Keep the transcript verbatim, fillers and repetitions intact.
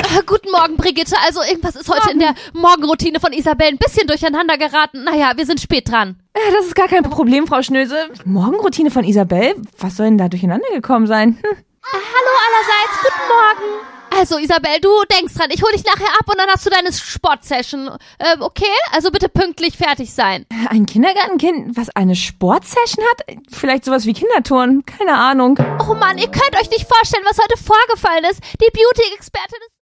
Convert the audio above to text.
Äh, guten Morgen, Brigitte. Also irgendwas ist heute Morgen. in der Morgenroutine von Isabel ein bisschen durcheinander geraten. Naja, wir sind spät dran. Äh, das ist gar kein Problem, Frau Schnöse. Morgenroutine von Isabel? Was soll denn da durcheinander gekommen sein? Hm. Äh, hallo allerseits, guten Morgen. Also Isabel, du denkst dran, ich hol dich nachher ab und dann hast du deine Sportsession. Äh, okay? Also bitte pünktlich fertig sein. Ein Kindergartenkind, was eine Sportsession hat? Vielleicht sowas wie Kinderturnen? Keine Ahnung. Oh Mann, ihr könnt euch nicht vorstellen, was heute vorgefallen ist. Die Beauty-Expertin ist